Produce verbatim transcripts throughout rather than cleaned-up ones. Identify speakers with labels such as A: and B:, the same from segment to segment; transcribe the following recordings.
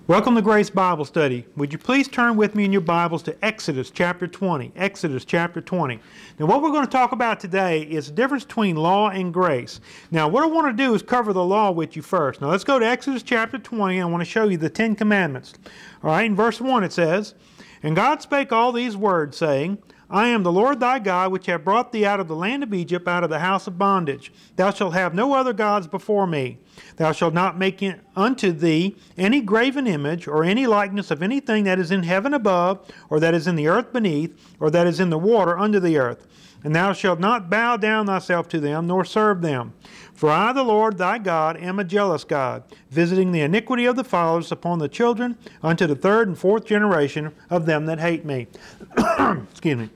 A: Welcome to Grace Bible Study. Would you please turn with me in your Bibles to Exodus chapter twenty. Exodus chapter twenty. Now what we're going to talk about today is the difference between law and grace. Now what I want to do is cover the law with you first. Now let's go to Exodus chapter twenty. I want to show you the Ten Commandments. All right, in verse one it says, "And God spake all these words, saying, I am the Lord thy God, which have brought thee out of the land of Egypt, out of the house of bondage. Thou shalt have no other gods before me. Thou shalt not make unto thee any graven image, or any likeness of anything that is in heaven above, or that is in the earth beneath, or that is in the water under the earth. And thou shalt not bow down thyself to them, nor serve them. For I, the Lord thy God, am a jealous God, visiting the iniquity of the fathers upon the children, unto the third and fourth generation of them that hate me." Excuse me.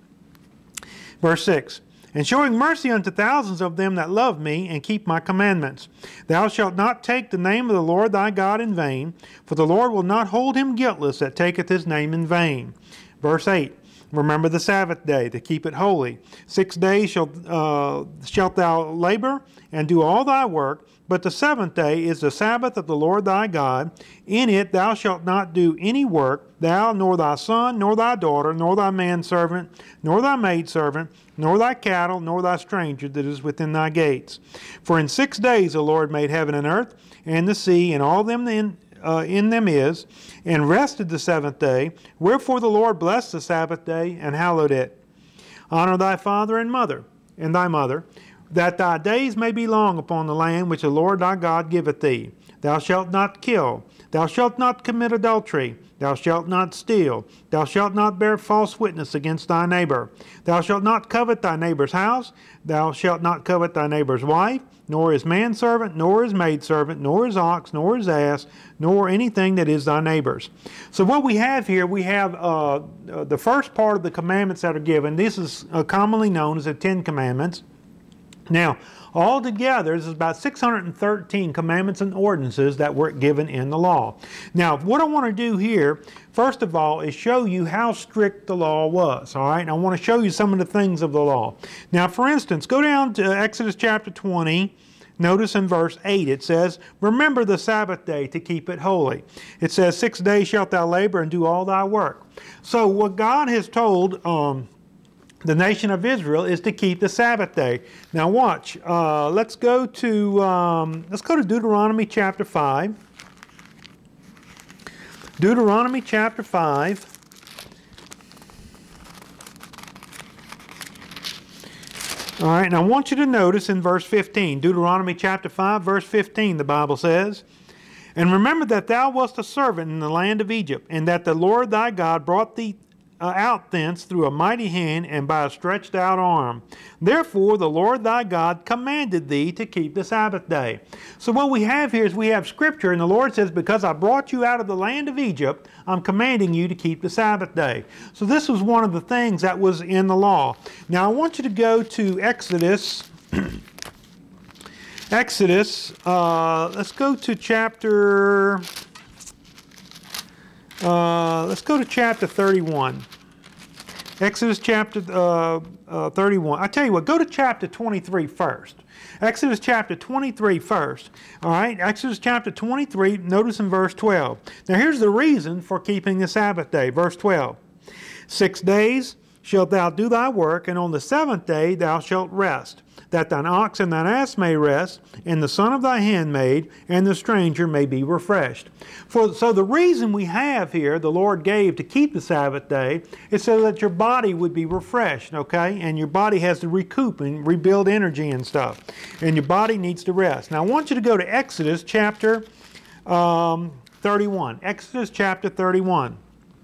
A: Verse six, "And showing mercy unto thousands of them that love me, and keep my commandments. Thou shalt not take the name of the Lord thy God in vain, for the Lord will not hold him guiltless that taketh his name in vain." Verse eight, "Remember the Sabbath day, to keep it holy. Six days shalt, uh, shalt thou labor, and do all thy work, but the seventh day is the Sabbath of the Lord thy God. In it thou shalt not do any work, thou, nor thy son, nor thy daughter, nor thy manservant, nor thy maidservant, nor thy cattle, nor thy stranger that is within thy gates. For in six days the Lord made heaven and earth, and the sea, and all them in, uh, in them is, and rested the seventh day. Wherefore the Lord blessed the Sabbath day, and hallowed it. Honor thy father and mother, and thy mother, that thy days may be long upon the land which the Lord thy God giveth thee. Thou shalt not kill. Thou shalt not commit adultery. Thou shalt not steal. Thou shalt not bear false witness against thy neighbor. Thou shalt not covet thy neighbor's house. Thou shalt not covet thy neighbor's wife, nor his manservant, nor his maidservant, nor his ox, nor his ass, nor anything that is thy neighbor's." So what we have here, we have uh, uh, the first part of the commandments that are given. This is uh, commonly known as the Ten Commandments. Now, altogether, there's about six hundred thirteen commandments and ordinances that were given in the law. Now, what I want to do here, first of all, is show you how strict the law was, all right? And I want to show you some of the things of the law. Now, for instance, go down to Exodus chapter twenty. Notice in verse eight it says, "Remember the Sabbath day to keep it holy." It says, "Six days shalt thou labor and do all thy work." So what God has told um, the nation of Israel is to keep the Sabbath day. Now watch. Uh, let's go to um, let's go to Deuteronomy chapter five. Deuteronomy chapter five. All right, and I want you to notice in verse fifteen, Deuteronomy chapter five, verse fifteen, the Bible says, "And remember that thou wast a servant in the land of Egypt, and that the Lord thy God brought thee Uh, out thence through a mighty hand and by a stretched out arm. Therefore the Lord thy God commanded thee to keep the Sabbath day." So what we have here is we have scripture, and the Lord says, because I brought you out of the land of Egypt, I'm commanding you to keep the Sabbath day. So this was one of the things that was in the law. Now I want you to go to Exodus. Exodus, uh, let's go to chapter... Uh, let's go to chapter thirty-one. Exodus chapter uh, uh, thirty-one. I tell you what, go to chapter twenty-three first. Exodus chapter twenty-three first. All right, Exodus chapter twenty-three, notice in verse twelve. Now here's the reason for keeping the Sabbath day. Verse twelve. "Six days shalt thou do thy work, and on the seventh day thou shalt rest, that thine ox and thine ass may rest, and the son of thy handmaid and the stranger may be refreshed." For, so the reason we have here, the Lord gave to keep the Sabbath day, is so that your body would be refreshed, okay? And your body has to recoup and rebuild energy and stuff. And your body needs to rest. Now I want you to go to Exodus chapter um, thirty-one. Exodus chapter thirty-one.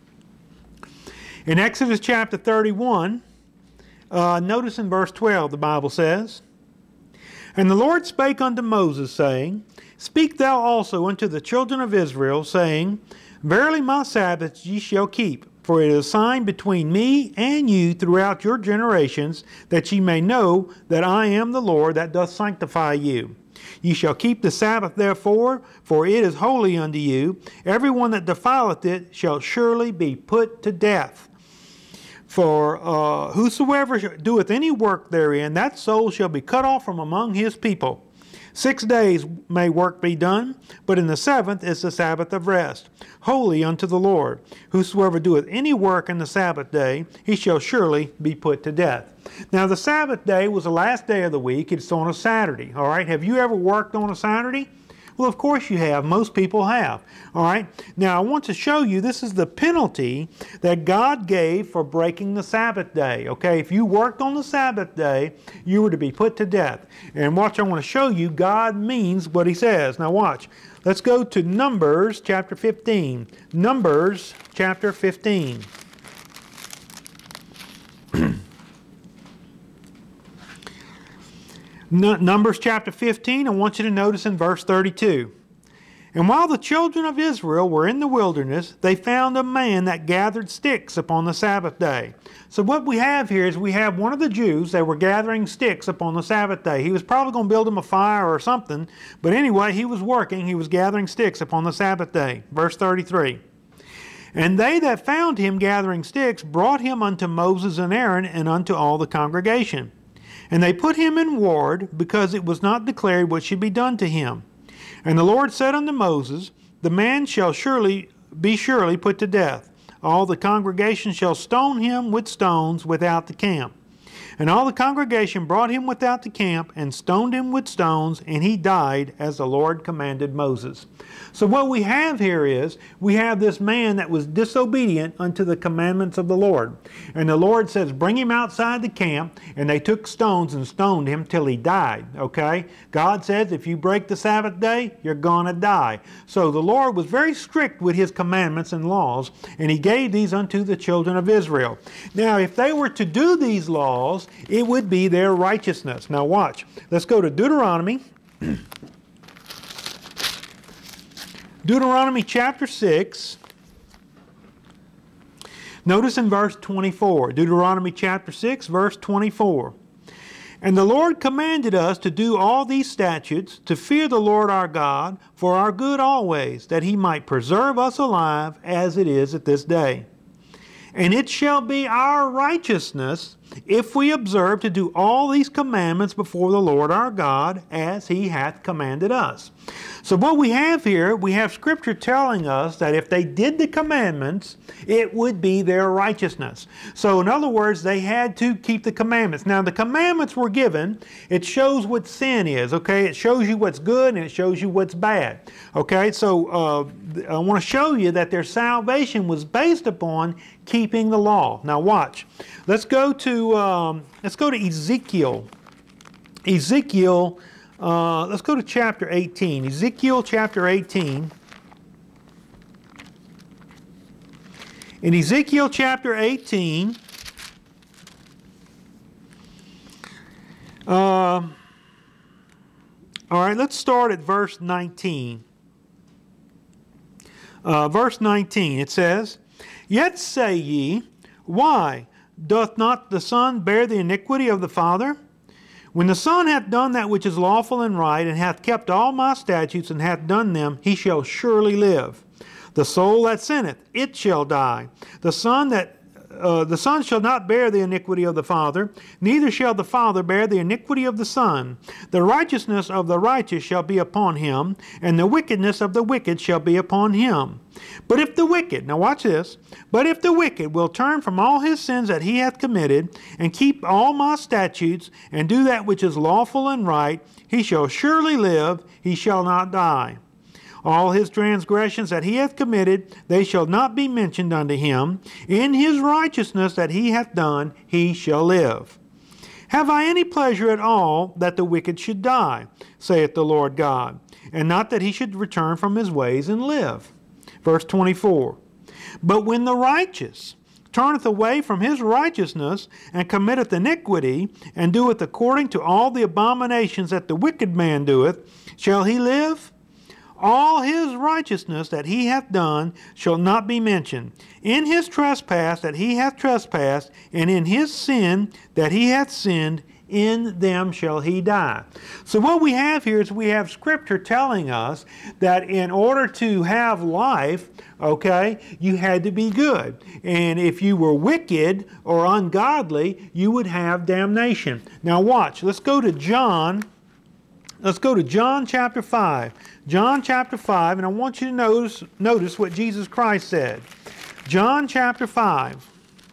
A: In Exodus chapter thirty-one, Uh, notice in verse twelve, the Bible says, "And the Lord spake unto Moses, saying, Speak thou also unto the children of Israel, saying, Verily my Sabbaths ye shall keep, for it is a sign between me and you throughout your generations, that ye may know that I am the Lord that doth sanctify you. Ye shall keep the Sabbath therefore, for it is holy unto you. Every one that defileth it shall surely be put to death. For uh, whosoever doeth any work therein, that soul shall be cut off from among his people. Six days may work be done, but in the seventh is the Sabbath of rest, holy unto the Lord. Whosoever doeth any work in the Sabbath day, he shall surely be put to death. Now the Sabbath day was the last day of the week. It's on a Saturday. All right. Have you ever worked on a Saturday? Well, of course you have. Most people have. All right. Now, I want to show you this is the penalty that God gave for breaking the Sabbath day. Okay. If you worked on the Sabbath day, you were to be put to death. And watch, I want to show you God means what He says. Now, watch. Let's go to Numbers chapter fifteen. Numbers chapter fifteen. Numbers chapter fifteen, I want you to notice in verse thirty-two. And while the children of Israel were in the wilderness, they found a man that gathered sticks upon the Sabbath day. So what we have here is we have one of the Jews that were gathering sticks upon the Sabbath day. He was probably going to build them a fire or something, but anyway, he was working, he was gathering sticks upon the Sabbath day. Verse thirty-three. And they that found him gathering sticks brought him unto Moses and Aaron and unto all the congregation. And they put him in ward, because it was not declared what should be done to him. And the Lord said unto Moses, The man shall surely be surely put to death. All the congregation shall stone him with stones without the camp. And all the congregation brought him without the camp, and stoned him with stones, and he died as the Lord commanded Moses. So what we have here is, we have this man that was disobedient unto the commandments of the Lord. And the Lord says, bring him outside the camp, and they took stones and stoned him till he died, okay? God says, if you break the Sabbath day, you're going to die. So the Lord was very strict with His commandments and laws, and He gave these unto the children of Israel. Now, if they were to do these laws, it would be their righteousness. Now watch. Let's go to Deuteronomy. Deuteronomy chapter six. Notice in verse twenty-four. Deuteronomy chapter six, verse twenty-four. And the Lord commanded us to do all these statutes, to fear the Lord our God, for our good always, that He might preserve us alive as it is at this day. And it shall be our righteousness if we observe to do all these commandments before the Lord our God, as He hath commanded us. So what we have here, we have Scripture telling us that if they did the commandments, it would be their righteousness. So in other words, they had to keep the commandments. Now the commandments were given, it shows what sin is, okay? It shows you what's good and it shows you what's bad, okay? So uh, I want to show you that their salvation was based upon keeping the law. Now watch. Let's go to um, let's go to Ezekiel. Ezekiel. Uh, let's go to chapter eighteen. Ezekiel chapter eighteen. In Ezekiel chapter eighteen, uh, all right, let's start at verse nineteen. Uh, verse nineteen, it says, Yet say ye, Why? Doth not the Son bear the iniquity of the Father? When the Son hath done that which is lawful and right, and hath kept all my statutes, and hath done them, he shall surely live. The soul that sinneth, it shall die. The Son that Uh, the Son shall not bear the iniquity of the Father, neither shall the Father bear the iniquity of the Son. The righteousness of the righteous shall be upon him, and the wickedness of the wicked shall be upon him. But if the wicked, now watch this, but if the wicked will turn from all his sins that he hath committed, and keep all my statutes, and do that which is lawful and right, he shall surely live, he shall not die. All his transgressions that he hath committed, they shall not be mentioned unto him. In his righteousness that he hath done, he shall live. Have I any pleasure at all that the wicked should die, saith the Lord God, and not that he should return from his ways and live? Verse twenty-four. But when the righteous turneth away from his righteousness, and committeth iniquity, and doeth according to all the abominations that the wicked man doeth, shall he live? All his righteousness that he hath done shall not be mentioned. In his trespass that he hath trespassed, and in his sin that he hath sinned, in them shall he die. So what we have here is we have Scripture telling us that in order to have life, okay, you had to be good. And if you were wicked or ungodly, you would have damnation. Now watch, let's go to John. let's go to John chapter five. John chapter five, and I want you to notice, notice what Jesus Christ said. John chapter five.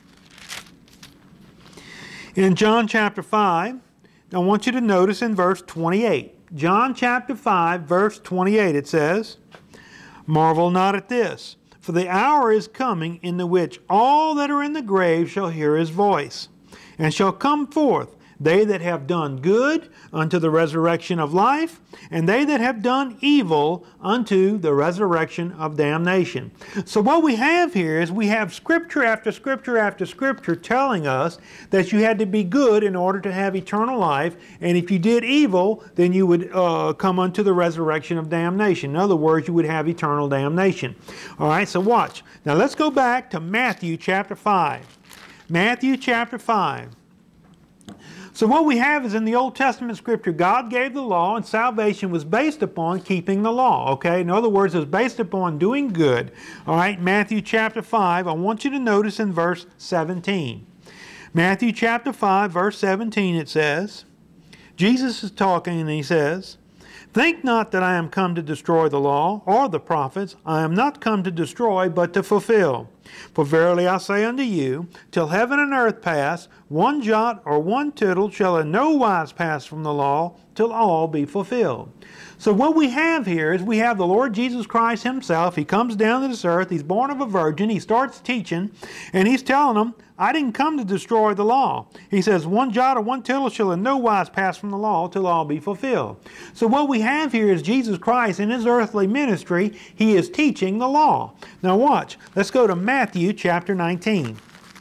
A: In John chapter five, I want you to notice in verse twenty-eight. John chapter five, verse twenty-eight, it says, "Marvel not at this, for the hour is coming in the which all that are in the grave shall hear his voice, and shall come forth, they that have done good unto the resurrection of life, and they that have done evil unto the resurrection of damnation." So what we have here is we have scripture after scripture after scripture telling us that you had to be good in order to have eternal life, and if you did evil, then you would uh, come unto the resurrection of damnation. In other words, you would have eternal damnation. All right, so watch. Now let's go back to Matthew chapter five. Matthew chapter five. So what we have is in the Old Testament scripture, God gave the law, and salvation was based upon keeping the law, okay? In other words, it was based upon doing good. All right, Matthew chapter five, I want you to notice in verse seventeen. Matthew chapter five, verse seventeen, it says, Jesus is talking and he says, "Think not that I am come to destroy the law or the prophets. I am not come to destroy, but to fulfill. For verily I say unto you, till heaven and earth pass, one jot or one tittle shall in no wise pass from the law, till all be fulfilled." So what we have here is we have the Lord Jesus Christ himself. He comes down to this earth. He's born of a virgin. He starts teaching, and he's telling them, I didn't come to destroy the law. He says, one jot or one tittle shall in no wise pass from the law till all be fulfilled. So what we have here is Jesus Christ in his earthly ministry. He is teaching the law. Now watch. Let's go to Matthew chapter nineteen.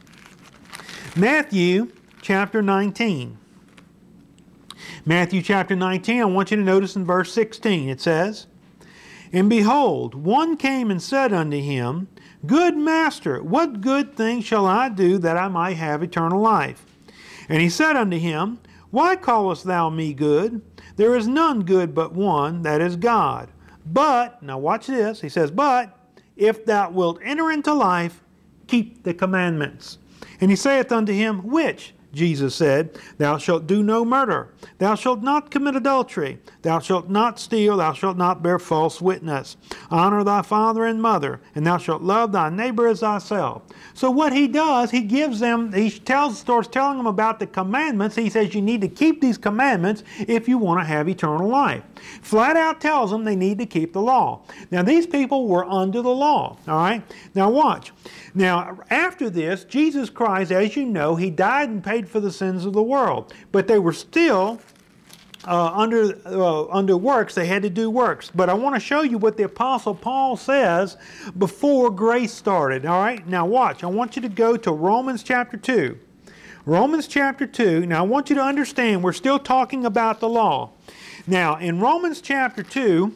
A: Matthew chapter nineteen. Matthew chapter nineteen, I want you to notice in verse sixteen, it says, "And behold, one came and said unto him, Good master, what good thing shall I do that I might have eternal life? And he said unto him, Why callest thou me good? There is none good but one, that is God. But," now watch this, he says, "But if thou wilt enter into life, keep the commandments. And he saith unto him, Which? Jesus said, Thou shalt do no murder. Thou shalt not commit adultery. Thou shalt not steal. Thou shalt not bear false witness. Honor thy father and mother, and thou shalt love thy neighbor as thyself." So what he does, he gives them, he tells, starts telling them about the commandments. He says you need to keep these commandments if you want to have eternal life. Flat out tells them they need to keep the law. Now these people were under the law, all right? Now watch. Now after this, Jesus Christ, as you know, he died and paid for the sins of the world. But they were still uh, under, uh, under works. They had to do works. But I want to show you what the Apostle Paul says before grace started. All right? Now watch. I want you to go to Romans chapter two. Romans chapter two. Now I want you to understand we're still talking about the law. Now in Romans chapter two,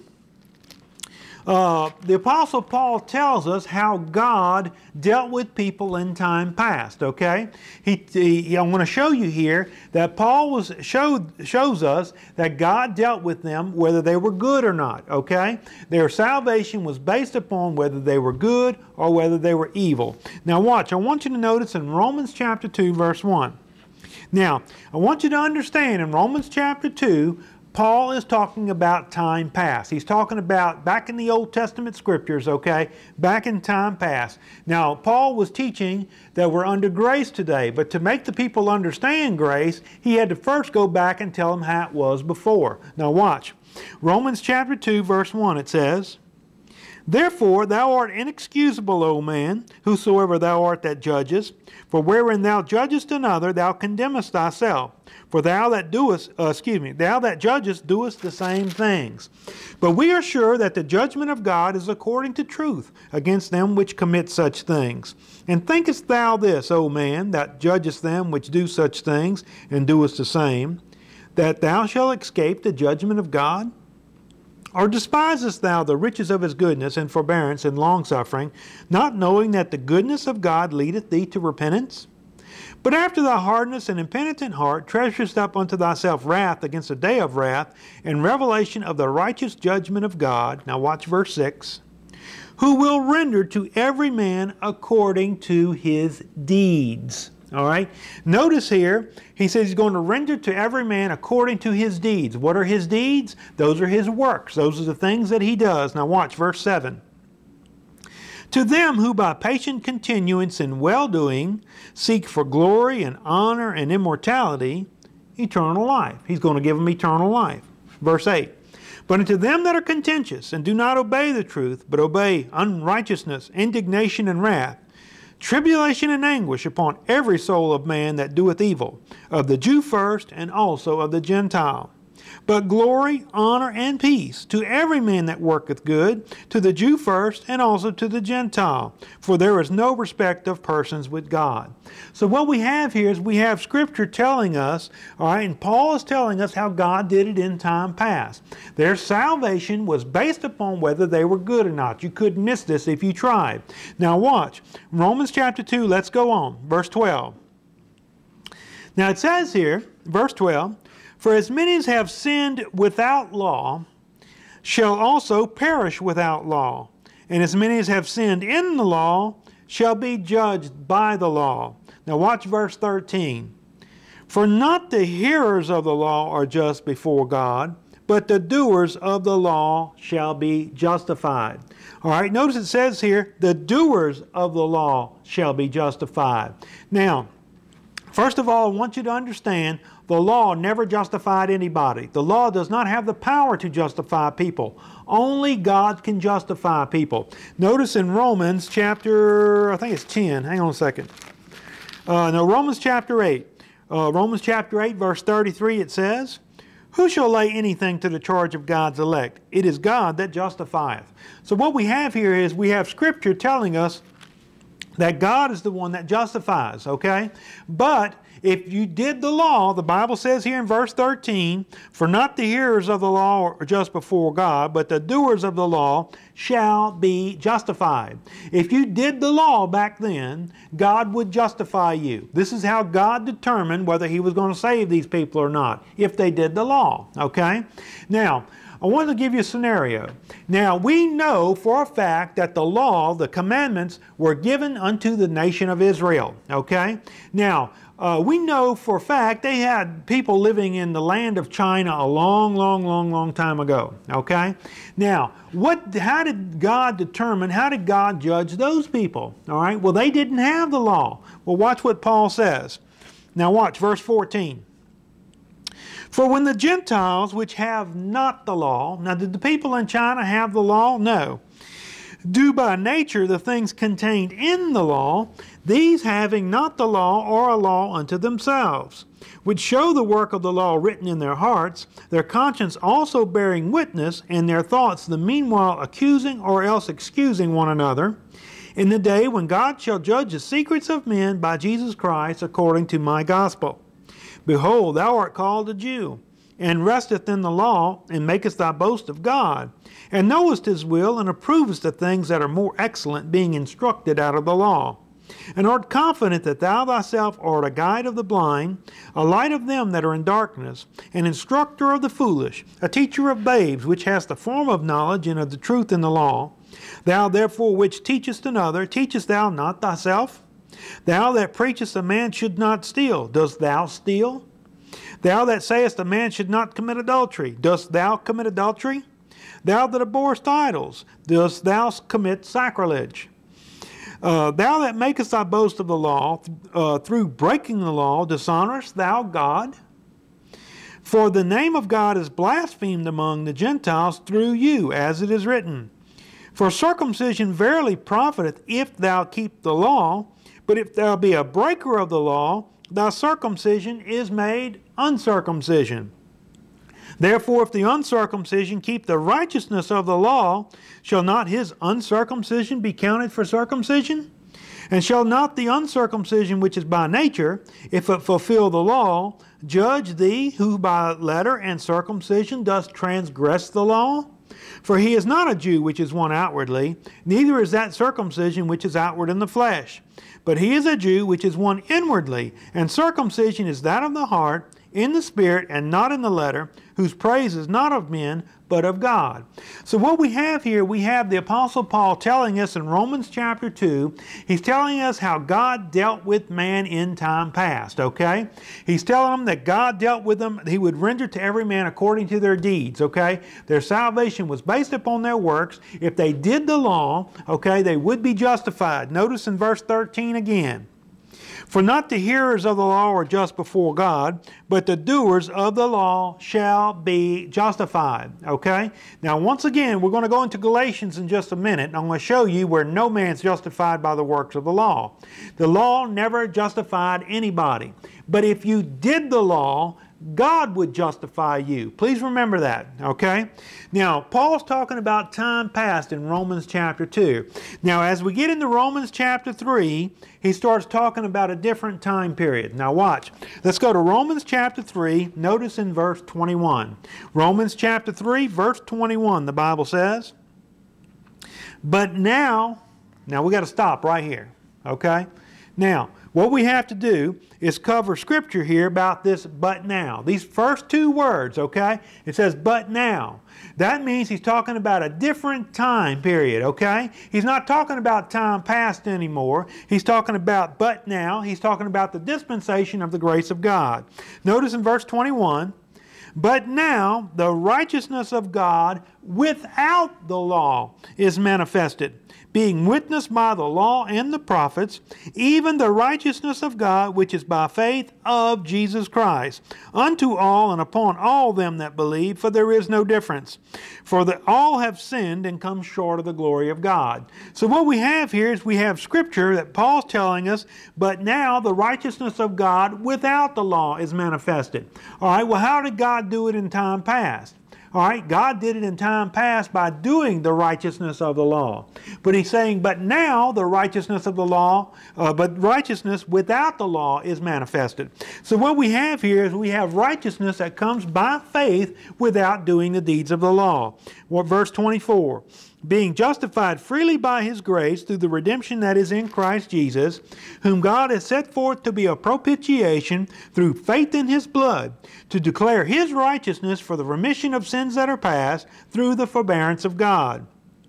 A: Uh, the Apostle Paul tells us how God dealt with people in time past, okay? He, he, I want to show you here that Paul was showed, shows us that God dealt with them whether they were good or not, okay? Their salvation was based upon whether they were good or whether they were evil. Now watch, I want you to notice in Romans chapter two, verse one. Now, I want you to understand in Romans chapter two, Paul is talking about time past. He's talking about back in the Old Testament scriptures, okay? Back in time past. Now, Paul was teaching that we're under grace today, but to make the people understand grace, he had to first go back and tell them how it was before. Now watch. Romans chapter two, verse one, it says, "Therefore thou art inexcusable, O man, whosoever thou art that judgest. For wherein thou judgest another, thou condemnest thyself. For thou that doest, uh, excuse me, thou that judgest doest the same things. But we are sure that the judgment of God is according to truth against them which commit such things. And thinkest thou this, O man, that judgest them which do such things, and doest the same, that thou shalt escape the judgment of God? Or despisest thou the riches of his goodness and forbearance and longsuffering, not knowing that the goodness of God leadeth thee to repentance? But after thy hardness and impenitent heart treasurest up unto thyself wrath against the day of wrath, and revelation of the righteous judgment of God," now watch verse six, "who will render to every man according to his deeds." All right. Notice here, he says he's going to render to every man according to his deeds. What are his deeds? Those are his works. Those are the things that he does. Now watch verse seven. To them who by patient continuance in well-doing seek for glory and honor and immortality, eternal life. He's going to give them eternal life. Verse eight. But unto them that are contentious and do not obey the truth, but obey unrighteousness, indignation, and wrath, tribulation and anguish upon every soul of man that doeth evil, of the Jew first, and also of the Gentile. But glory, honor, and peace to every man that worketh good, to the Jew first, and also to the Gentile. For there is no respect of persons with God. So what we have here is we have Scripture telling us, all right, and Paul is telling us how God did it in time past. Their salvation was based upon whether they were good or not. You couldn't miss this if you tried. Now watch. Romans chapter two, let's go on. Verse twelve. Now it says here, verse twelve, for as many as have sinned without law shall also perish without law. And as many as have sinned in the law shall be judged by the law. Now watch verse thirteen. For not the hearers of the law are just before God, but the doers of the law shall be justified. All right, notice it says here, the doers of the law shall be justified. Now, first of all, I want you to understand the law never justified anybody. The law does not have the power to justify people. Only God can justify people. Notice in Romans chapter, I think it's ten. Hang on a second. Uh, no, Romans chapter eight. Uh, Romans chapter eight, verse thirty-three, it says, who shall lay anything to the charge of God's elect? It is God that justifieth. So what we have here is we have Scripture telling us that God is the one that justifies, okay? But if you did the law, the Bible says here in verse thirteen, for not the hearers of the law are just before God, but the doers of the law shall be justified. If you did the law back then, God would justify you. This is how God determined whether He was going to save these people or not, if they did the law, okay? Now, I want to give you a scenario. Now, we know for a fact that the law, the commandments, were given unto the nation of Israel, okay? Now, uh, we know for a fact they had people living in the land of China a long, long, long, long time ago, okay? Now, what? How did God determine, how did God judge those people, all right? Well, they didn't have the law. Well, watch what Paul says. Now, watch verse fourteen. For when the Gentiles, which have not the law, now did the people in China have the law? No. Do by nature the things contained in the law, these having not the law are a law unto themselves, which show the work of the law written in their hearts, their conscience also bearing witness, and their thoughts the meanwhile accusing or else excusing one another, in the day when God shall judge the secrets of men by Jesus Christ according to my gospel. Behold, thou art called a Jew, and resteth in the law, and makest thy boast of God, and knowest His will, and approvest the things that are more excellent, being instructed out of the law, and art confident that thou thyself art a guide of the blind, a light of them that are in darkness, an instructor of the foolish, a teacher of babes, which hast the form of knowledge and of the truth in the law. Thou therefore which teachest another, teachest thou not thyself? Thou that preachest a man should not steal, dost thou steal? Thou that sayest a man should not commit adultery, dost thou commit adultery? Thou that abhorrest idols, dost thou commit sacrilege? Uh, thou that makest thy boast of the law, uh, through breaking the law, dishonorest thou God? For the name of God is blasphemed among the Gentiles through you, as it is written. For circumcision verily profiteth if thou keep the law, but if thou be a breaker of the law, thy circumcision is made uncircumcision. Therefore, if the uncircumcision keep the righteousness of the law, shall not his uncircumcision be counted for circumcision? And shall not the uncircumcision which is by nature, if it fulfill the law, judge thee who by letter and circumcision dost transgress the law? For he is not a Jew which is one outwardly, neither is that circumcision which is outward in the flesh. But he is a Jew which is one inwardly, and circumcision is that of the heart, in the Spirit and not in the letter, whose praise is not of men, but of God. So what we have here, we have the Apostle Paul telling us in Romans chapter two, he's telling us how God dealt with man in time past, okay? He's telling them that God dealt with them, he would render to every man according to their deeds, okay? Their salvation was based upon their works. If they did the law, okay, they would be justified. Notice in verse thirteen again. For not the hearers of the law are just before God, but the doers of the law shall be justified. Okay? Now, once again, we're going to go into Galatians in just a minute, and I'm going to show you where no man's justified by the works of the law. The law never justified anybody. But if you did the law, God would justify you. Please remember that, okay? Now, Paul's talking about time past in Romans chapter two. Now, as we get into Romans chapter three, he starts talking about a different time period. Now, watch. Let's go to Romans chapter three. Notice in verse twenty-one. Romans chapter three, verse twenty-one, the Bible says, but now, now we got to stop right here, okay? Now, what we have to do is cover Scripture here about this but now. These first two words, okay? It says but now. That means he's talking about a different time period, okay? He's not talking about time past anymore. He's talking about but now. He's talking about the dispensation of the grace of God. Notice in verse twenty-one, but now the righteousness of God without the law is manifested, being witnessed by the law and the prophets, even the righteousness of God which is by faith of Jesus Christ, unto all and upon all them that believe, for there is no difference. For that all have sinned and come short of the glory of God. So what we have here is we have Scripture that Paul's telling us, but now the righteousness of God without the law is manifested. All right, well, how did God do it in time past? All right, God did it in time past by doing the righteousness of the law. But he's saying, but now the righteousness of the law, uh, but righteousness without the law is manifested. So what we have here is we have righteousness that comes by faith without doing the deeds of the law. Well, verse twenty-four. Being justified freely by His grace through the redemption that is in Christ Jesus, whom God has set forth to be a propitiation through faith in His blood, to declare His righteousness for the remission of sins that are past through the forbearance of God.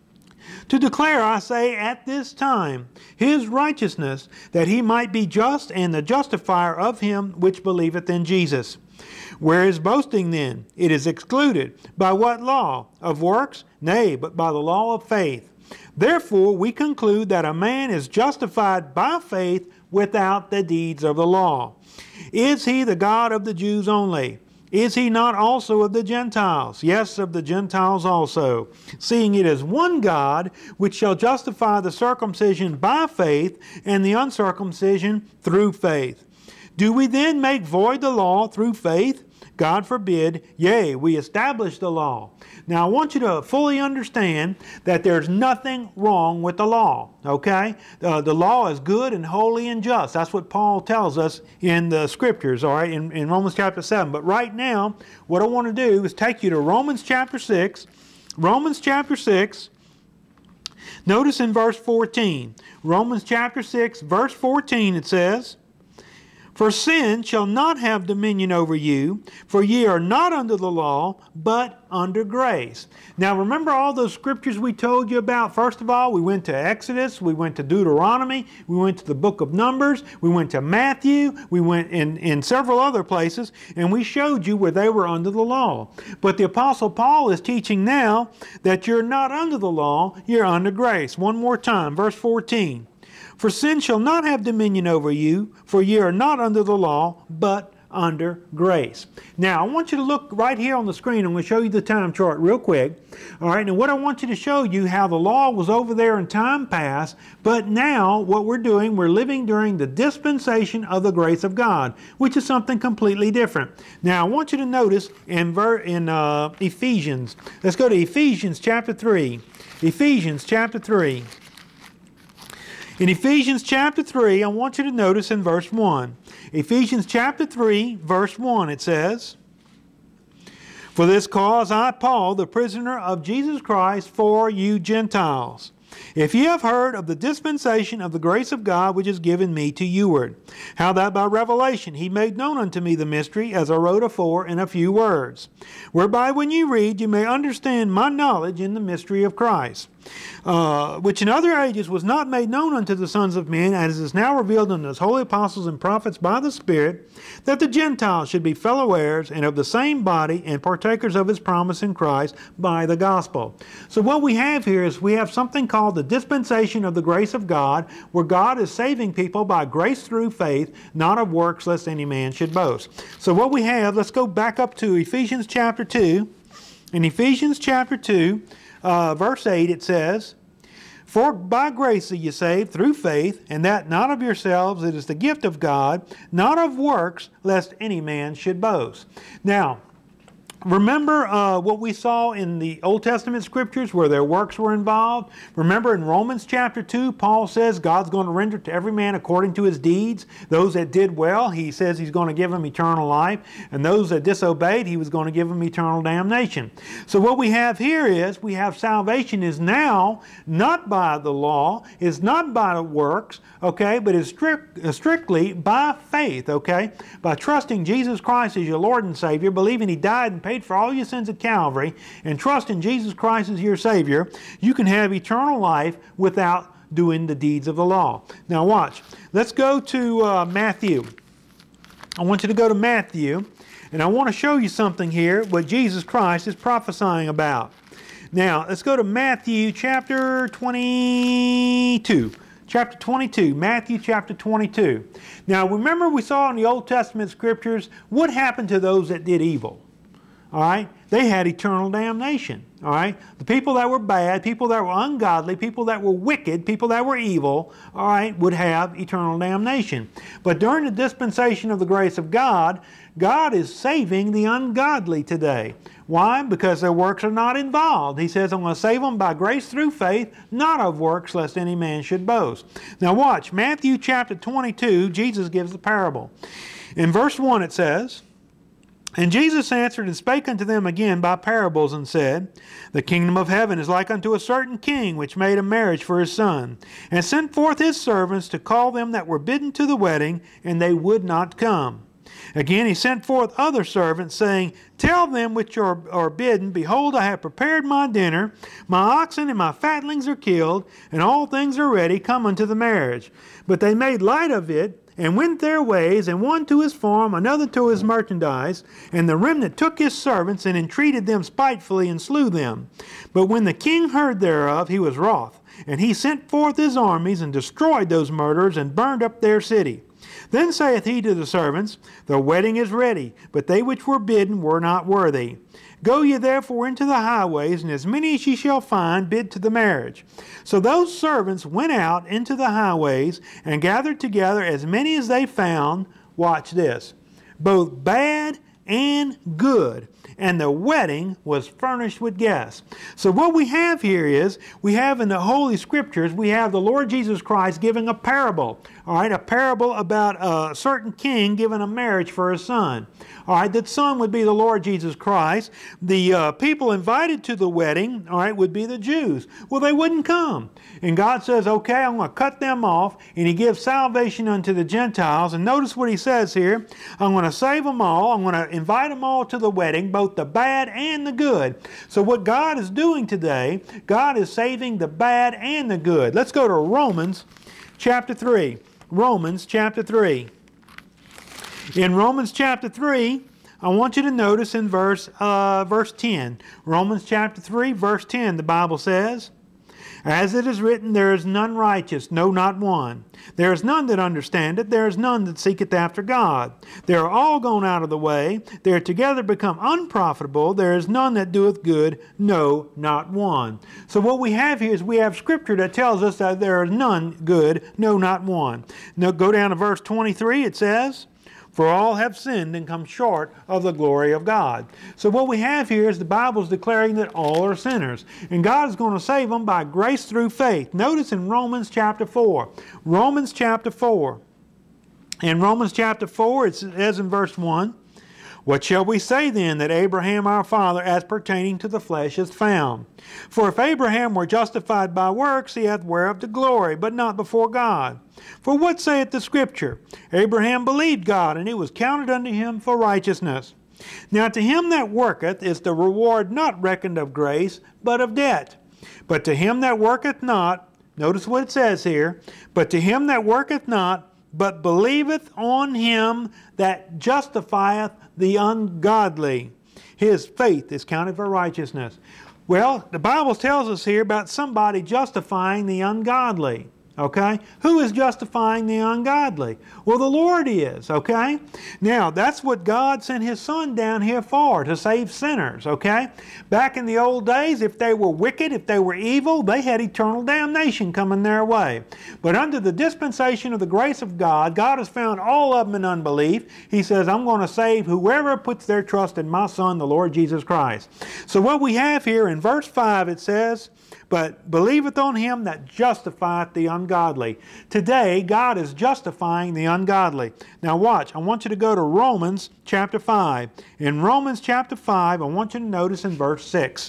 A: To declare, I say, at this time, His righteousness, that He might be just and the justifier of him which believeth in Jesus. Where is boasting then? It is excluded. By what law? Of works? Nay, but by the law of faith. Therefore we conclude that a man is justified by faith without the deeds of the law. Is he the God of the Jews only? Is he not also of the Gentiles? Yes, of the Gentiles also. Seeing it is one God, which shall justify the circumcision by faith, and the uncircumcision through faith. Do we then make void the law through faith? God forbid. Yea, we establish the law. Now I want you to fully understand that there's nothing wrong with the law, okay? Uh, the law is good and holy and just. That's what Paul tells us in the Scriptures, all right, in, in Romans chapter seven. But right now, what I want to do is take you to Romans chapter six. Romans chapter six. Notice in verse fourteen. Romans chapter six, verse fourteen, it says, for sin shall not have dominion over you, for ye are not under the law, but under grace. Now remember all those scriptures we told you about? First of all, we went to Exodus, we went to Deuteronomy, we went to the book of Numbers, we went to Matthew, we went in, in several other places, and we showed you where they were under the law. But the Apostle Paul is teaching now that you're not under the law, you're under grace. One more time, verse fourteen. For sin shall not have dominion over you, for ye are not under the law, but under grace. Now, I want you to look right here on the screen. I'm going to show you the time chart real quick. All right, and what I want you to show you how the law was over there in time past, but now what we're doing, we're living during the dispensation of the grace of God, which is something completely different. Now, I want you to notice in, ver- in uh, Ephesians. Let's go to Ephesians chapter three. Ephesians chapter three. In Ephesians chapter three, I want you to notice in verse one. Ephesians chapter three, verse one, it says, for this cause I, Paul, the prisoner of Jesus Christ, for you Gentiles. If ye have heard of the dispensation of the grace of God which is given me to youward, how that by revelation he made known unto me the mystery, as I wrote afore in a few words, whereby when ye read you may understand my knowledge in the mystery of Christ, uh, which in other ages was not made known unto the sons of men, as is now revealed unto his holy apostles and prophets by the Spirit, that the Gentiles should be fellow heirs and of the same body and partakers of his promise in Christ by the gospel. So what we have here is we have something called the dispensation of the grace of God, where God is saving people by grace through faith, not of works, lest any man should boast. So what we have, let's go back up to Ephesians chapter two. In Ephesians chapter two, uh, verse eight, it says, For by grace are ye saved through faith, and that not of yourselves, it is the gift of God, not of works, lest any man should boast. Now, remember uh, what we saw in the Old Testament scriptures where their works were involved? Remember in Romans chapter two, Paul says God's going to render to every man according to his deeds. Those that did well, he says he's going to give them eternal life. And those that disobeyed, he was going to give them eternal damnation. So what we have here is, we have salvation is now not by the law, is not by the works, okay, but is strict, uh, strictly by faith, okay? By trusting Jesus Christ as your Lord and Savior, believing he died and paid for all your sins at Calvary, and trust in Jesus Christ as your Savior, you can have eternal life without doing the deeds of the law. Now watch. Let's go to uh, Matthew. I want you to go to Matthew, and I want to show you something here, what Jesus Christ is prophesying about. Now, let's go to Matthew chapter twenty-two. Chapter twenty-two, Matthew chapter twenty-two. Now, remember we saw in the Old Testament scriptures what happened to those that did evil. All right? They had eternal damnation. All right? The people that were bad, people that were ungodly, people that were wicked, people that were evil, all right, would have eternal damnation. But during the dispensation of the grace of God, God is saving the ungodly today. Why? Because their works are not involved. He says, I'm going to save them by grace through faith, not of works, lest any man should boast. Now watch, Matthew chapter twenty-two, Jesus gives a parable. In verse one it says, And Jesus answered and spake unto them again by parables, and said, The kingdom of heaven is like unto a certain king, which made a marriage for his son, and sent forth his servants to call them that were bidden to the wedding, and they would not come. Again he sent forth other servants, saying, Tell them which are, are bidden, Behold, I have prepared my dinner, my oxen and my fatlings are killed, and all things are ready, come unto the marriage. But they made light of it, and went their ways, and one to his farm, another to his merchandise. And the remnant took his servants, and entreated them spitefully, and slew them. But when the king heard thereof, he was wroth, and he sent forth his armies, and destroyed those murderers, and burned up their city. Then saith he to the servants, The wedding is ready, but they which were bidden were not worthy. Go ye therefore into the highways, and as many as ye shall find, bid to the marriage. So those servants went out into the highways, and gathered together as many as they found, watch this, both bad and good. And the wedding was furnished with guests. So what we have here is, we have in the Holy Scriptures, we have the Lord Jesus Christ giving a parable. All right, a parable about a certain king giving a marriage for his son. All right, that son would be the Lord Jesus Christ. The uh, people invited to the wedding, all right, would be the Jews. Well, they wouldn't come. And God says, okay, I'm going to cut them off, and he gives salvation unto the Gentiles. And notice what he says here. I'm going to save them all. I'm going to invite them all to the wedding, both the bad and the good. So what God is doing today, God is saving the bad and the good. Let's go to Romans chapter three. Romans chapter three. In Romans chapter three, I want you to notice in verse, uh, verse ten. Romans chapter three, verse ten, the Bible says, As it is written, there is none righteous, no, not one. There is none that understandeth, there is none that seeketh after God. They are all gone out of the way, they are together become unprofitable, there is none that doeth good, no, not one. So what we have here is we have Scripture that tells us that there is none good, no, not one. Now go down to verse twenty-three, it says, For all have sinned and come short of the glory of God. So what we have here is the Bible's declaring that all are sinners. And God is going to save them by grace through faith. Notice in Romans chapter four. Romans chapter four. In Romans chapter four, it says in verse one, What shall we say then that Abraham our father as pertaining to the flesh is found? For if Abraham were justified by works, he hath whereof to glory, but not before God. For what saith the Scripture? Abraham believed God, and it was counted unto him for righteousness. Now to him that worketh is the reward not reckoned of grace, but of debt. But to him that worketh not, notice what it says here, but to him that worketh not, but believeth on him that justifieth the ungodly, his faith is counted for righteousness. Well, the Bible tells us here about somebody justifying the ungodly. Okay? Who is justifying the ungodly? Well, the Lord is. Okay? Now, that's what God sent His Son down here for, to save sinners. Okay? Back in the old days, if they were wicked, if they were evil, they had eternal damnation coming their way. But under the dispensation of the grace of God, God has found all of them in unbelief. He says, I'm going to save whoever puts their trust in my Son, the Lord Jesus Christ. So what we have here in verse five, it says, but believeth on him that justifieth the ungodly. Today, God is justifying the ungodly. Now watch, I want you to go to Romans chapter five. In Romans chapter five, I want you to notice in verse six.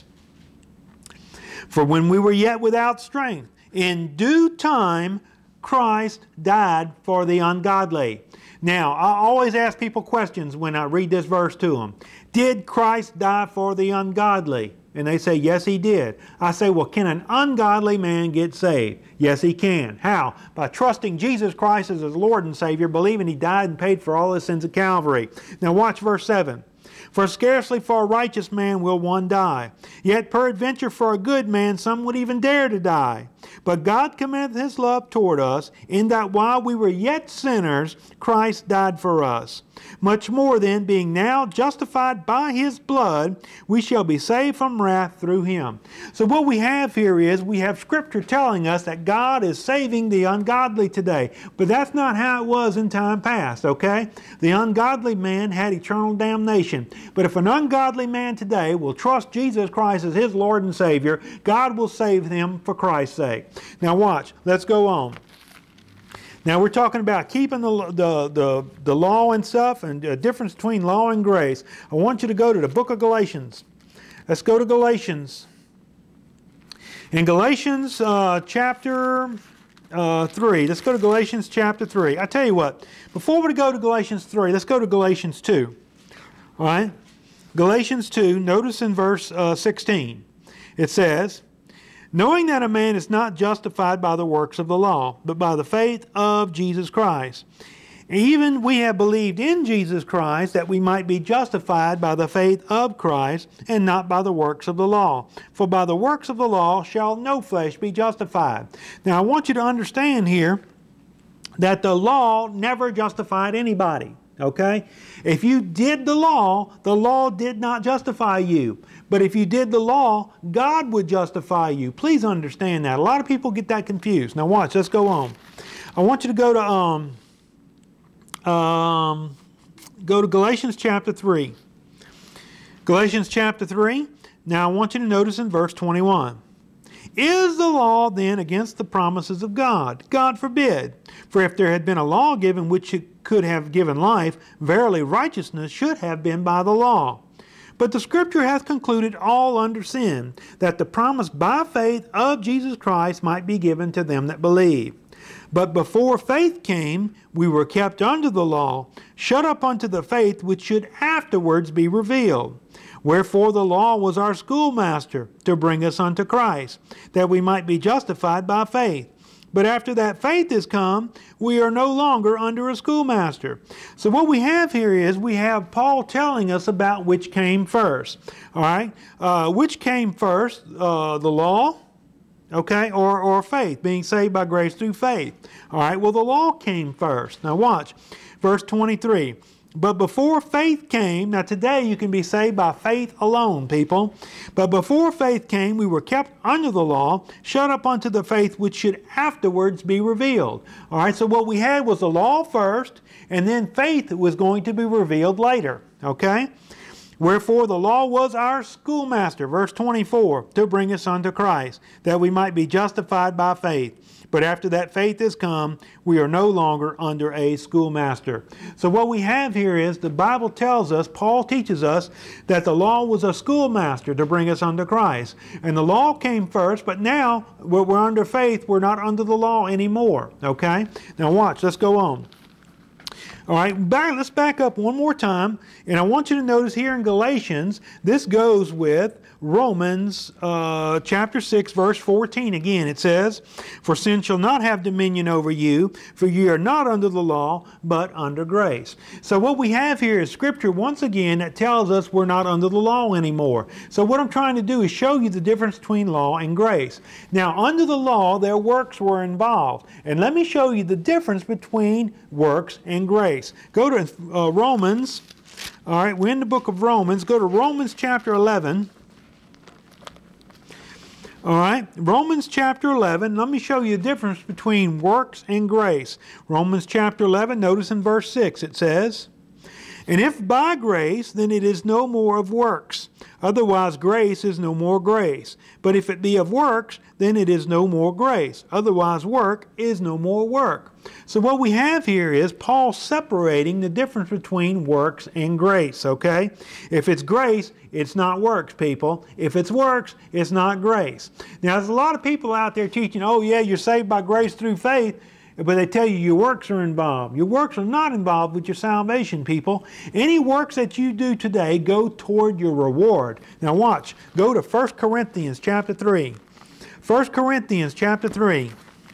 A: For when we were yet without strength, in due time Christ died for the ungodly. Now, I always ask people questions when I read this verse to them. Did Christ die for the ungodly? And they say, yes, He did. I say, well, can an ungodly man get saved? Yes, he can. How? By trusting Jesus Christ as his Lord and Savior, believing He died and paid for all his sins at Calvary. Now watch verse seven. For scarcely for a righteous man will one die. Yet peradventure for a good man some would even dare to die. But God commendeth His love toward us, in that while we were yet sinners, Christ died for us. Much more then, being now justified by His blood, we shall be saved from wrath through Him. So what we have here is, we have Scripture telling us that God is saving the ungodly today. But that's not how it was in time past, okay? The ungodly man had eternal damnation. But if an ungodly man today will trust Jesus Christ as his Lord and Savior, God will save him for Christ's sake. Now watch, let's go on. Now we're talking about keeping the, the, the, the law and stuff, and the difference between law and grace. I want you to go to the book of Galatians. Let's go to Galatians. In Galatians uh, chapter uh, three, let's go to Galatians chapter three. I tell you what, before we go to Galatians three, let's go to Galatians two. All right? Galatians two, notice in verse uh, sixteen, it says, knowing that a man is not justified by the works of the law, but by the faith of Jesus Christ. Even we have believed in Jesus Christ, that we might be justified by the faith of Christ, and not by the works of the law. For by the works of the law shall no flesh be justified. Now I want you to understand here that the law never justified anybody. Okay? If you did the law, the law did not justify you. But if you did the law, God would justify you. Please understand that. A lot of people get that confused. Now watch, let's go on. I want you to go to um, um, go to Galatians chapter three. Galatians chapter three. Now I want you to notice in verse twenty-one. Is the law then against the promises of God? God forbid. For if there had been a law given which could have given life, verily righteousness should have been by the law. But the Scripture hath concluded all under sin, that the promise by faith of Jesus Christ might be given to them that believe. But before faith came, we were kept under the law, shut up unto the faith which should afterwards be revealed. Wherefore the law was our schoolmaster, to bring us unto Christ, that we might be justified by faith. But after that faith is come, we are no longer under a schoolmaster. So what we have here is, we have Paul telling us about which came first. All right? Uh, which came first, uh, the law, okay, or, or faith, being saved by grace through faith. All right, well, the law came first. Now watch, verse twenty-three. But before faith came, now today you can be saved by faith alone, people. But before faith came, we were kept under the law, shut up unto the faith which should afterwards be revealed. All right, so what we had was the law first, and then faith was going to be revealed later. Okay? Wherefore the law was our schoolmaster, verse twenty-four, to bring us unto Christ, that we might be justified by faith. But after that faith has come, we are no longer under a schoolmaster. So what we have here is the Bible tells us, Paul teaches us, that the law was a schoolmaster to bring us under Christ. And the law came first, but now we're, we're under faith. We're not under the law anymore. Okay? Now watch. Let's go on. All right, back, let's back up one more time. And I want you to notice here in Galatians, this goes with Romans uh, chapter six, verse fourteen. Again, it says, "For sin shall not have dominion over you, for ye are not under the law, but under grace." So what we have here is Scripture, once again, that tells us we're not under the law anymore. So what I'm trying to do is show you the difference between law and grace. Now, under the law, their works were involved. And let me show you the difference between works and grace. Go to uh, Romans. All right, we're in the book of Romans. Go to Romans chapter eleven. All right, Romans chapter eleven. Let me show you the difference between works and grace. Romans chapter eleven, notice in verse six it says, "And if by grace, then it is no more of works. Otherwise grace is no more grace. But if it be of works, then it is no more grace. Otherwise work is no more work." So what we have here is Paul separating the difference between works and grace, okay? If it's grace, it's not works, people. If it's works, it's not grace. Now, there's a lot of people out there teaching, oh yeah, you're saved by grace through faith, but they tell you your works are involved. Your works are not involved with your salvation, people. Any works that you do today go toward your reward. Now watch. Go to First Corinthians chapter three. First Corinthians chapter three.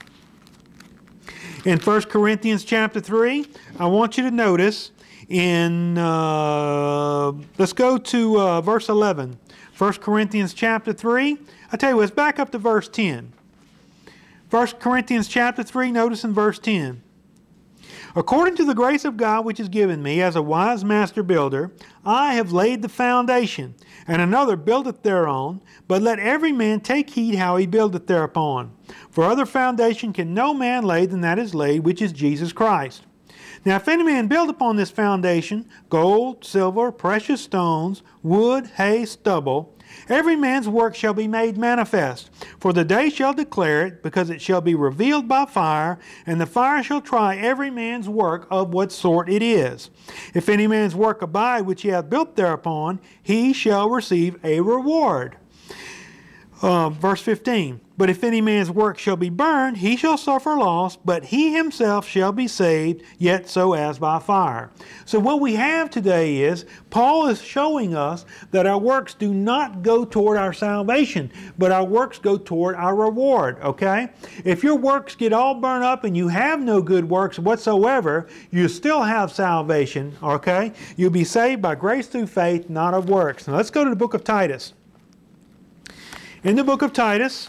A: In First Corinthians chapter three, I want you to notice in, uh, let's go to uh, verse eleven. First Corinthians chapter three. I tell you what, let's back up to verse ten. First Corinthians chapter three, notice in verse ten. "According to the grace of God which is given me as a wise master builder, I have laid the foundation, and another buildeth thereon. But let every man take heed how he buildeth thereupon. For other foundation can no man lay than that is laid, which is Jesus Christ. Now if any man build upon this foundation gold, silver, precious stones, wood, hay, stubble, every man's work shall be made manifest. For the day shall declare it, because it shall be revealed by fire, and the fire shall try every man's work of what sort it is. If any man's work abide which he hath built thereupon, he shall receive a reward." Uh, verse fifteen, "But if any man's work shall be burned, he shall suffer loss, but he himself shall be saved, yet so as by fire." So what we have today is, Paul is showing us that our works do not go toward our salvation, but our works go toward our reward, okay? If your works get all burned up and you have no good works whatsoever, you still have salvation, okay? You'll be saved by grace through faith, not of works. Now let's go to the book of Titus. In the book of Titus,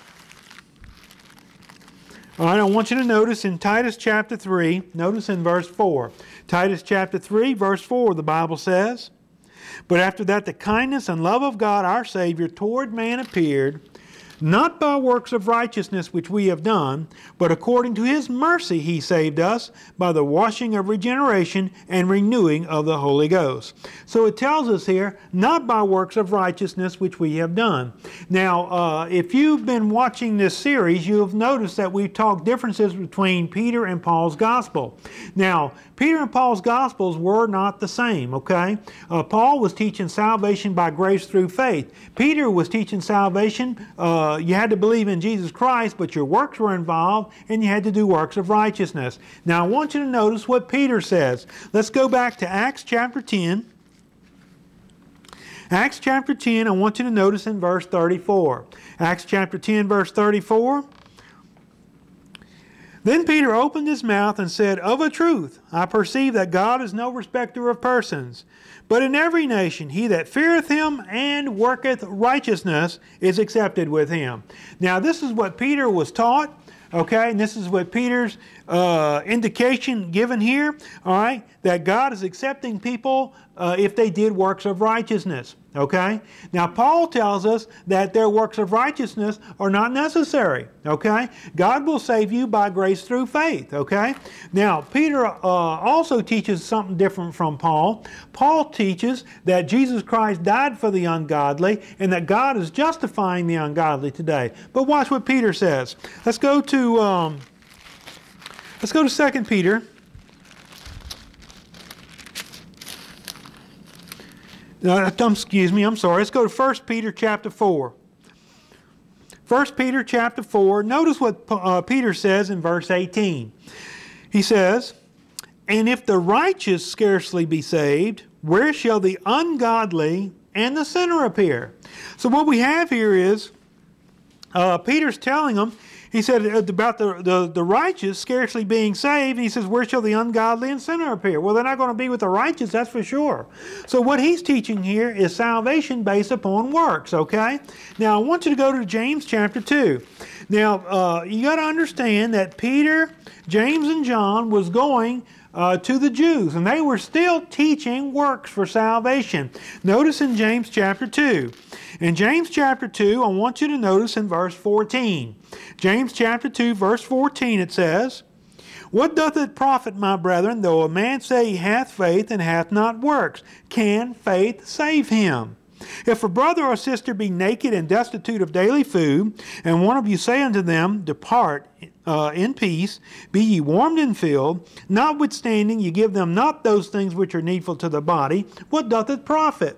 A: all right, I want you to notice in Titus chapter three, notice in verse four. Titus chapter three, verse four, the Bible says, "But after that the kindness and love of God our Savior toward man appeared, not by works of righteousness which we have done, but according to His mercy He saved us by the washing of regeneration and renewing of the Holy Ghost." So it tells us here, not by works of righteousness which we have done. Now, uh, if you've been watching this series, you've noticed that we've talked differences between Peter and Paul's gospel. Now, Peter and Paul's gospels were not the same, okay? Uh, Paul was teaching salvation by grace through faith. Peter was teaching salvation, uh, you had to believe in Jesus Christ, but your works were involved, and you had to do works of righteousness. Now, I want you to notice what Peter says. Let's go back to Acts chapter ten. Acts chapter ten, I want you to notice in verse thirty-four. Acts chapter ten, verse thirty-four. "Then Peter opened his mouth and said, Of a truth, I perceive that God is no respecter of persons. But in every nation he that feareth him and worketh righteousness is accepted with him." Now this is what Peter was taught, okay, and this is what Peter's uh, indication given here, all right, that God is accepting people uh, if they did works of righteousness. Okay? Now, Paul tells us that their works of righteousness are not necessary. Okay? God will save you by grace through faith. Okay? Now, Peter uh, also teaches something different from Paul. Paul teaches that Jesus Christ died for the ungodly and that God is justifying the ungodly today. But watch what Peter says. Let's go to um, Let's go to Second Peter. Uh, excuse me, I'm sorry. Let's go to First Peter chapter four. First Peter chapter four. Notice what uh, Peter says in verse eighteen. He says, "And if the righteous scarcely be saved, where shall the ungodly and the sinner appear?" So what we have here is, uh, Peter's telling them, he said about the, the, the righteous scarcely being saved, and he says, where shall the ungodly and sinner appear? Well, they're not going to be with the righteous, that's for sure. So what he's teaching here is salvation based upon works, okay? Now, I want you to go to James chapter two. Now, uh, you got to understand that Peter, James, and John was going Uh, to the Jews, and they were still teaching works for salvation. Notice in James chapter two. In James chapter two, I want you to notice in verse fourteen. James chapter two, verse fourteen, it says, "What doth it profit, my brethren, though a man say he hath faith and hath not works? Can faith save him? If a brother or sister be naked and destitute of daily food, and one of you say unto them, Depart uh, in peace, be ye warmed and filled, notwithstanding ye give them not those things which are needful to the body, what doth it profit?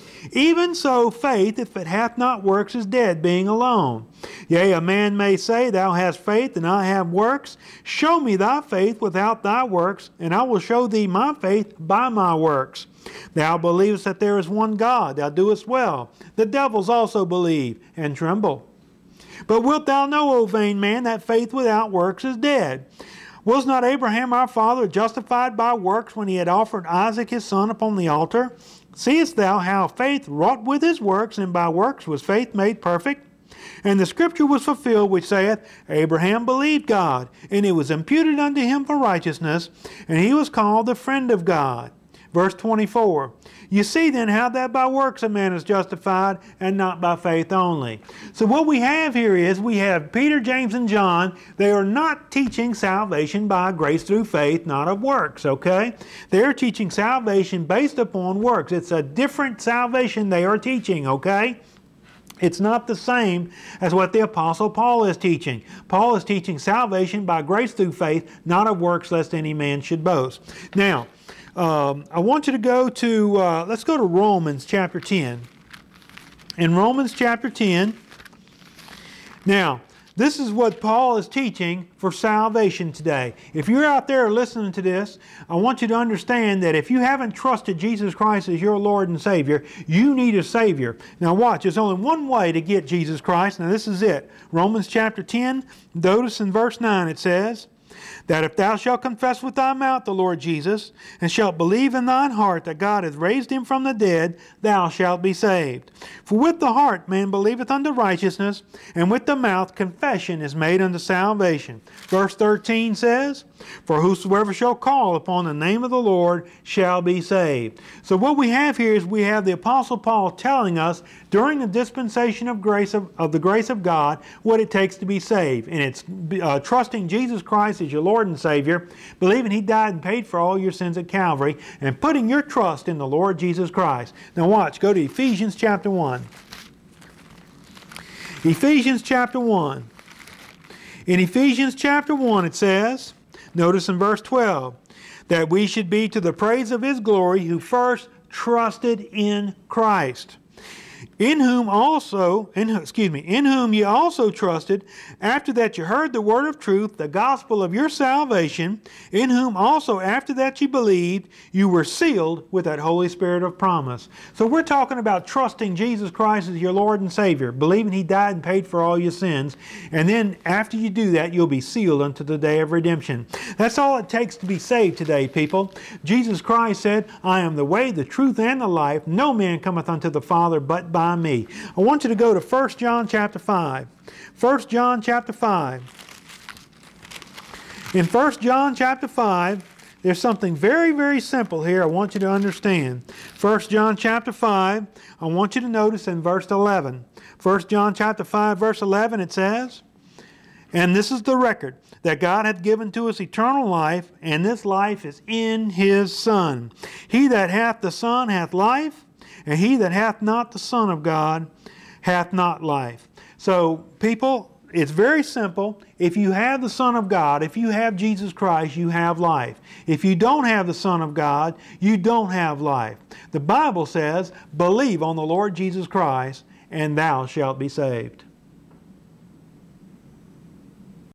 A: Even so faith, if it hath not works, is dead, being alone. Yea, a man may say, Thou hast faith, and I have works. Show me thy faith without thy works, and I will show thee my faith by my works. Thou believest that there is one God, thou doest well. The devils also believe, and tremble. But wilt thou know, O vain man, that faith without works is dead? Was not Abraham our father justified by works when he had offered Isaac his son upon the altar? Seest thou how faith wrought with his works, and by works was faith made perfect? And the scripture was fulfilled which saith, Abraham believed God, and it was imputed unto him for righteousness, and he was called the friend of God." Verse twenty-four. "You see then how that by works a man is justified, and not by faith only." So what we have here is, we have Peter, James, and John. They are not teaching salvation by grace through faith, not of works, okay? They're teaching salvation based upon works. It's a different salvation they are teaching, okay? It's not the same as what the Apostle Paul is teaching. Paul is teaching salvation by grace through faith, not of works, lest any man should boast. Now, Um, I want you to go to, uh, let's go to Romans chapter ten. In Romans chapter ten, now, this is what Paul is teaching for salvation today. If you're out there listening to this, I want you to understand that if you haven't trusted Jesus Christ as your Lord and Savior, you need a Savior. Now watch, there's only one way to get Jesus Christ. Now this is it. Romans chapter ten, notice in verse nine it says, "That if thou shalt confess with thy mouth the Lord Jesus, and shalt believe in thine heart that God hath raised him from the dead, thou shalt be saved. For with the heart man believeth unto righteousness, and with the mouth confession is made unto salvation." Verse thirteen says, "For whosoever shall call upon the name of the Lord shall be saved." So what we have here is we have the Apostle Paul telling us during the dispensation of grace of, of the grace of God what it takes to be saved. And it's uh, trusting Jesus Christ as your Lord and Savior, believing He died and paid for all your sins at Calvary, and putting your trust in the Lord Jesus Christ. Now watch, go to Ephesians chapter one. Ephesians chapter one. In Ephesians chapter one it says, notice in verse twelve, "That we should be to the praise of His glory, who first trusted in Christ. In whom also, in, excuse me, in whom ye also trusted, after that ye heard the word of truth, the gospel of your salvation, in whom also after that ye believed, you were sealed with that Holy Spirit of promise." So we're talking about trusting Jesus Christ as your Lord and Savior, believing He died and paid for all your sins, and then after you do that, you'll be sealed unto the day of redemption. That's all it takes to be saved today, people. Jesus Christ said, "I am the way, the truth, and the life. No man cometh unto the Father but by me." I want you to go to First John chapter five. First John chapter five. In First John chapter five, there's something very, very simple here I want you to understand. First John chapter five, I want you to notice in verse eleven. First John chapter five, verse eleven, it says, "And this is the record, that God hath given to us eternal life, and this life is in His Son. He that hath the Son hath life, and he that hath not the Son of God hath not life." So, people, it's very simple. if you have the Son of God, if you have Jesus Christ, you have life. If you don't have the Son of God, you don't have life. The Bible says, believe on the Lord Jesus Christ, and thou shalt be saved.